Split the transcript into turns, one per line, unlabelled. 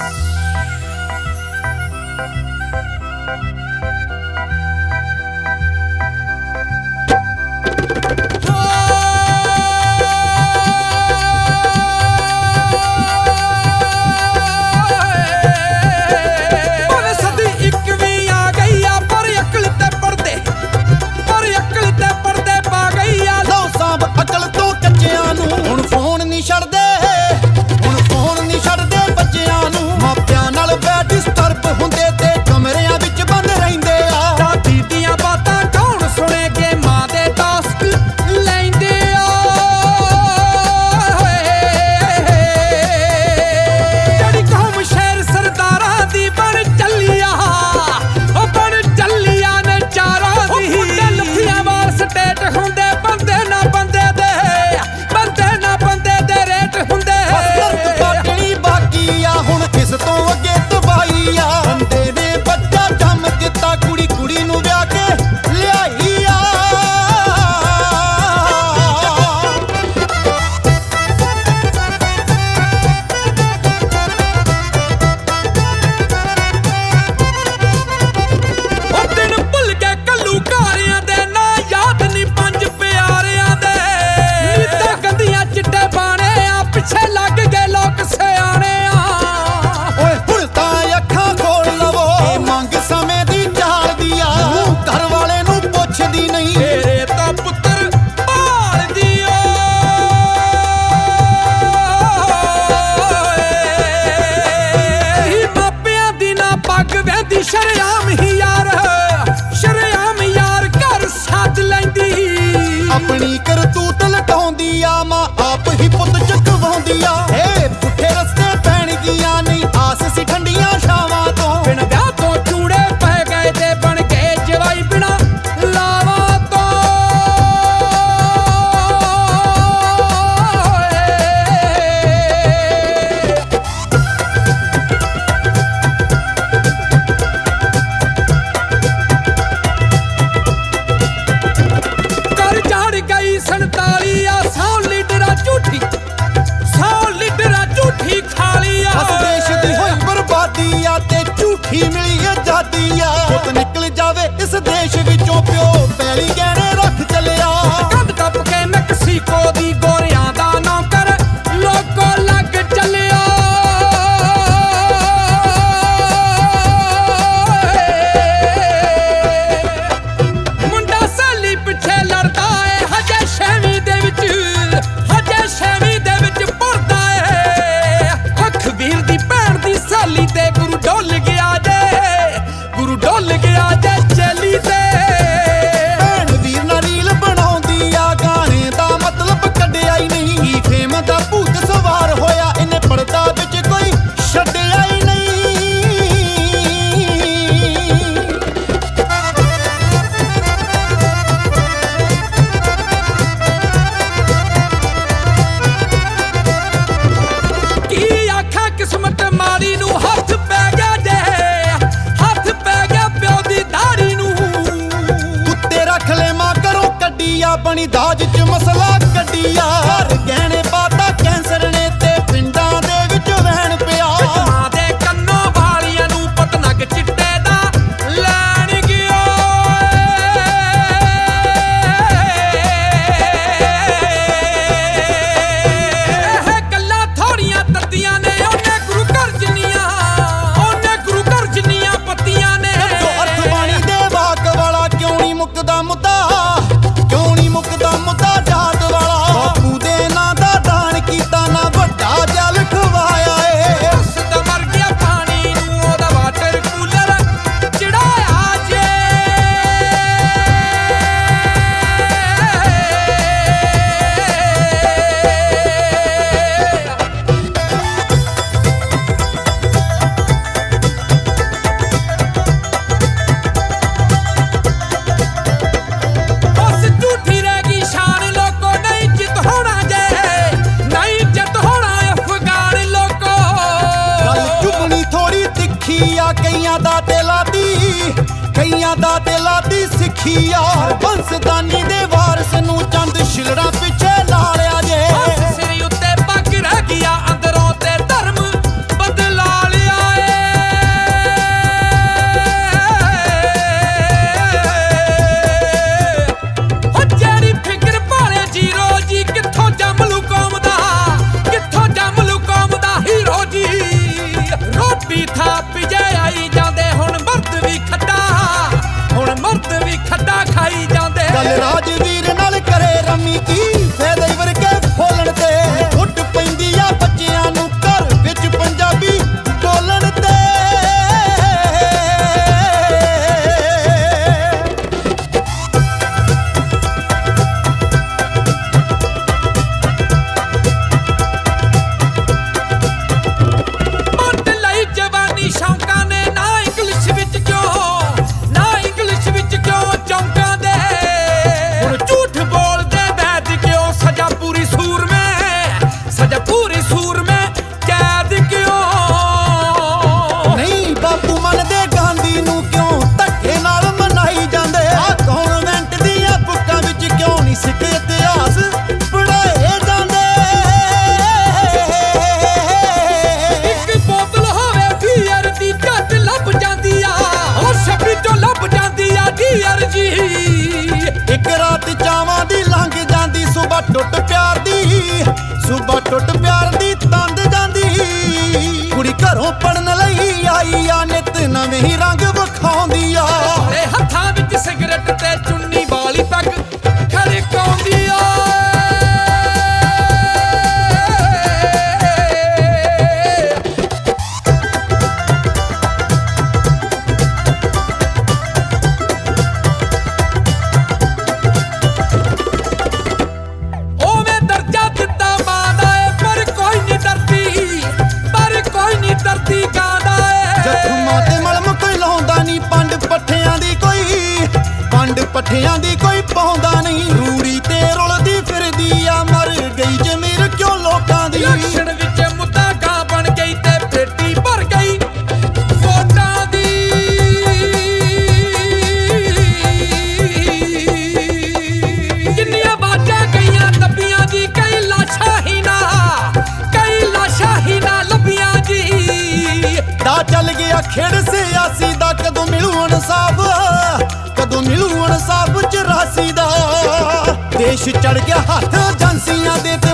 अपनी करतूत लटाउंदी आ मां आप ही पुत चकवाउंदी आ हे पुठे रस्ते पैण गियां नहीं आस सी ठंडियां छावां तो
बिन ब्याह तो चूड़े पै गए ते बन गए जवाई बिना लावा तो गई 47 100 लीटर झूठी खाली आ
देश दी होई बर्बादी आ ते झूठी मिली आजादी आ पुत निकल जावे इस देश विचों प्यो पैली गहने रख चलिया
कंध टप के मैक्सीको दी गोरियां दा नौकर लोको लग चलिया मुंडा सैली पिछे लड़दा गुरु डोल गया जे चली ते
भैन वीर ना रील बनाउंदी आ गाने दा मतलब कड्डिया ही नहीं फेम दा भूत सवार होया इन्ने पर्दा विच कोई छड्डिया ही नहीं
की आखा किस्मत माड़ी नू हथ पै
बनी दाज च मसला कड्डिया घर गहने पाता कैंसर ने ते पिंडां दे विच वहन पिया
मां दे कन्नों वालियां नू पतनग चिट्टे दा लैण गया एह गल्लां थोड़ियां तत्तियां ने ओने गुरु घर जिन्नियां पत्तियां ने
अर्थ बाणी दे वाक वाला क्यों नहीं मुकदा मुद्दा मुद्दा जात वाला बापू दे ना दा दान कीता ना वड्डा जल खवाया ए
मर गया पानी नू ओदा वाटर कूलर चढ़ाया जे
ਕਈਆਂ ਦਾ ਦਿਲਾਂ ਦੀ ਸਿੱਖੀ ਆ ਬੰਸਦਾਨੀ ਦੇ ਵਾਰਸ ਨੂੰ ਚੰਦ ਛਿਲੜਾ ਪਿੱਛੇ ਲਾ ਲਿਆ ਜੇ
ਸਿਰ ਉੱਤੇ ਪੱਗ ਰਹਿ ਗਿਆ ਅੰਦਰੋਂ ਤੇ ਧਰਮ ਬਦਲਾ ਲਿਆ
ਕੁੜੀ ਘਰੋਂ ਪੜਨ ਲਈ ਆਈ ਆ ਨਿਤ ਨਵੇਂ ਹੀ ਰੰਗ ਵਿਖਾਉਂਦੀ ਆ
ਇਹ ਹੱਥਾਂ ਵਿੱਚ ਸਿਗਰਟ ਤੇ ਚੁੰਨੀ ਵਾਲੀ ਪੱਗ ਖੜਕਾਉਂਦੀ ਆ ਉਹਵੇਂ ਦਰਜਾ ਦਿੱਤਾ ਮਾਂ ਦਾ ਏ ਪਰ ਕੋਈ ਨਹੀਂ ਡਰਦੀ ਗਾਂਦਾ ਏ
ਜ਼ਖਮਾਂ ਤੇ ਮਲਮ ਕੋਈ ਲਾਉਂਦਾ ਨਹੀਂ ਪੰਡ ਪੱਠਿਆਂ ਦੀ ਕੋਈ ਪਾਉਂਦਾ ਨਹੀਂ ਰੂੜੀ ਤੇ ਰੁਲਦੀ ਫਿਰਦੀ ਆ ਮਰ ਗਈ ਜ਼ਮੀਰ ਕਿਉਂ ਲੋਕਾਂ ਦੀ
ਇਲੈਕਸ਼ਨ ਵਿੱਚ ਮੁੱਦਾ ਗਾਂ ਬਣ ਗਈ ਤੇ ਪੇਟੀ ਭਰ ਗਈ ਵੋਟਾਂ ਦੀ ਜਿੰਨੀਆਂ ਬਾਜਾਂ ਗਈਆਂ ਦੱਬੀਆਂ ਜੀ ਕਈ ਲਾਸ਼ਾਂ ਹੀ ਨਾ ਲੱਭੀਆਂ ਜੀ
ਦਾ ਚੱਲ ਗਿਆ ਖੇਡ ਸਿਆਸੀ ਦਾ ਕਦੋਂ ਮਿਲੂ ਇਨਸਾਫ 84 ਦਾ ਦੇਸ਼ ਚੜ ਗਿਆ ਹੱਥ ਏਜੰਸੀਆਂ ਦੇ ਤੇ